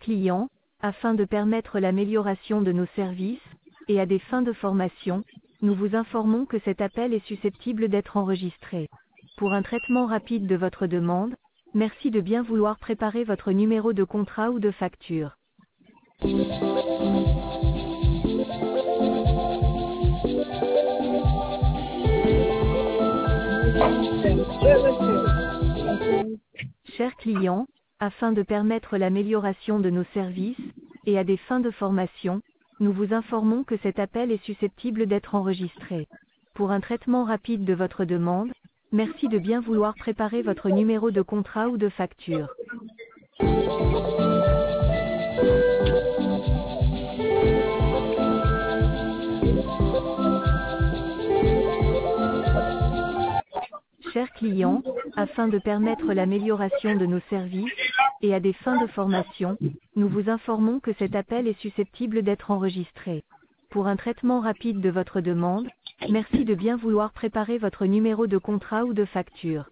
client, afin de permettre l'amélioration de nos services, et à des fins de formation, nous vous informons que cet appel est susceptible d'être enregistré. Pour un traitement rapide de votre demande, merci de bien vouloir préparer votre numéro de contrat ou de facture. Chers clients, afin de permettre l'amélioration de nos services, et à des fins de formation, nous vous informons que cet appel est susceptible d'être enregistré. Pour un traitement rapide de votre demande, merci de bien vouloir préparer votre numéro de contrat ou de facture. Chers clients, afin de permettre l'amélioration de nos services, et à des fins de formation, nous vous informons que cet appel est susceptible d'être enregistré. Pour un traitement rapide de votre demande, merci de bien vouloir préparer votre numéro de contrat ou de facture.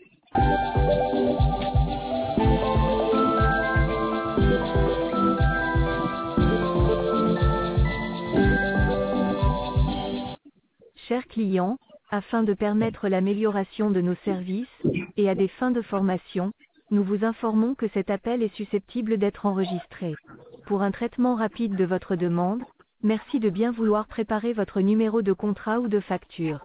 Chers clients, afin de permettre l'amélioration de nos services, et à des fins de formation, nous vous informons que cet appel est susceptible d'être enregistré. Pour un traitement rapide de votre demande, merci de bien vouloir préparer votre numéro de contrat ou de facture.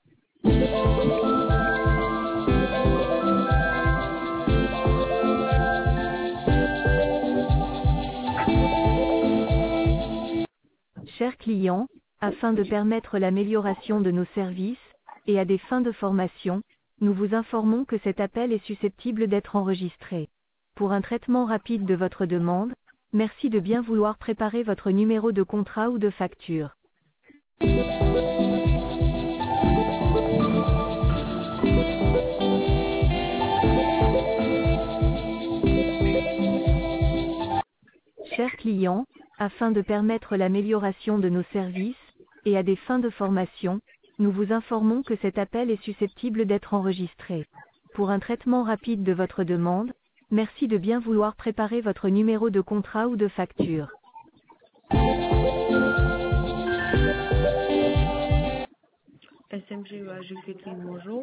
Chers clients, afin de permettre l'amélioration de nos services, et à des fins de formation, nous vous informons que cet appel est susceptible d'être enregistré. Pour un traitement rapide de votre demande, merci de bien vouloir préparer votre numéro de contrat ou de facture. Chers clients, afin de permettre l'amélioration de nos services, et à des fins de formation, nous vous informons que cet appel est susceptible d'être enregistré. Pour un traitement rapide de votre demande, merci de bien vouloir préparer votre numéro de contrat ou de facture. SMGEA, je fais clic, bonjour.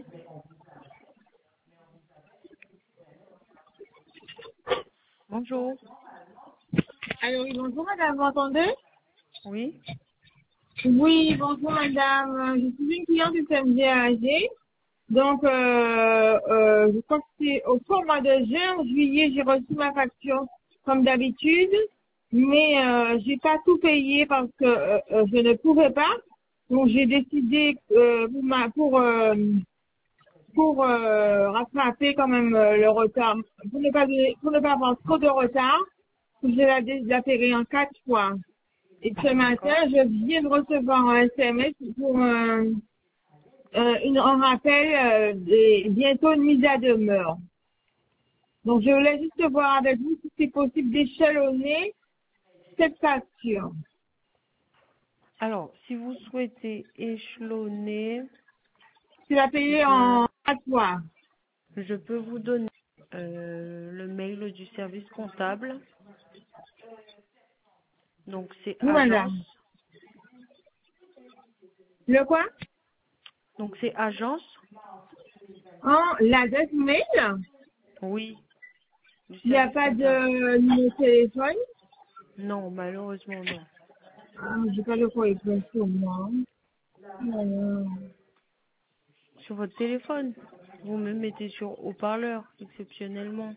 Bonjour. Alors, oui, bonjour madame, vous m'entendez? Oui. Oui, bonjour madame, je suis une cliente du CMGAG. Donc, je crois que c'est au mois de juin, juillet, j'ai reçu ma facture comme d'habitude, mais j'ai pas tout payé parce que je ne pouvais pas. Donc, j'ai décidé pour rattraper quand même le retard, pour ne pas avoir trop de retard, je l'ai payé en 4 fois. Et ce matin, je viens de recevoir un SMS pour un rappel bientôt une mise à demeure. Donc, je voulais juste voir avec vous si c'est possible d'échelonner cette facture. Alors, si vous souhaitez échelonner, Tu l'as payé en 4 fois. je peux vous donner le mail du service comptable. Donc, c'est Oui, madame. agence. Le quoi? Donc, c'est agence. L'adresse mail? Oui. Il n'y a pas de numéro de téléphone? Non, malheureusement, non. Ah, j'ai pas de quoi écrire sur moi. Sur votre téléphone, vous me mettez sur haut-parleur, exceptionnellement.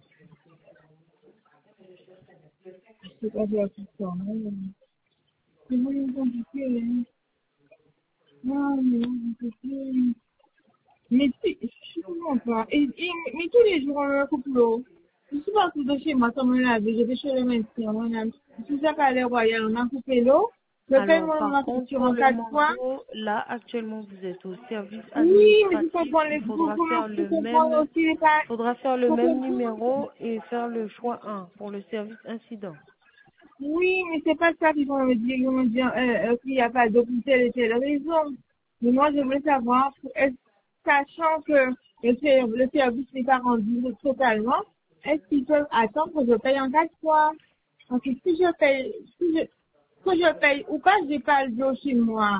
Je sais pas faire tout ça. C'est vraiment compliqué. Non, c'est compliqué. Mais je comprends pas. Mais tous les jours, on me coupe l'eau. Je suis partie de chez moi, comme on l'a vu, j'étais chez le médecin, je suis à Palais Royal, on m'a coupé l'eau. Je paye Alors, par ma contre, facture pour en le 4 fois. moment, là, actuellement, vous êtes au service Oui, mais je administratif. comprends Il faudra faire je le comprends même, aussi les pas. numéro et faire le choix 1 pour le service incident. Oui, mais c'est pas ça qu'ils vont me dire. Ils vont me dire qu'il n'y a pas de telle et telle raison. Mais moi, je voulais savoir, sachant que le service n'est pas rendu totalement, est-ce qu'ils peuvent attendre que je paye en 4 fois? Ok, si je paye, quand je paye ou pas, j'ai pas le dos chez moi.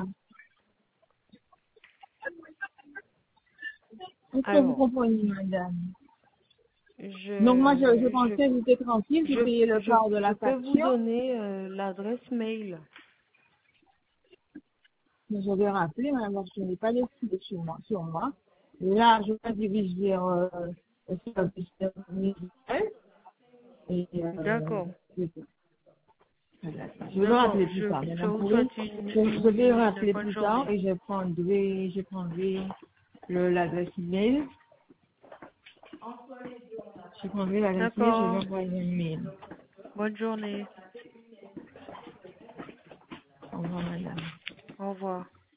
Est-ce que vous Alors, comprenez, madame? Donc moi, je je, pensais que j'étais tranquille, j'ai payé le quart de je la peux vous facture. donner l'adresse mail. Mais je vais rappeler, madame, parce que je n'ai pas de sous sur moi. Et là, je vais diriger le service médical. Et D'accord. c'est tout. Voilà. Je vais D'accord. rappeler plus tard, Je madame vous Poulet. souhaite Je vais une rappeler bonne plus tard journée. et je prendrai l'adresse email. Je prendrai l'adresse email, je vais D'accord. envoyer un email. Bonne journée. Au revoir, madame. Au revoir.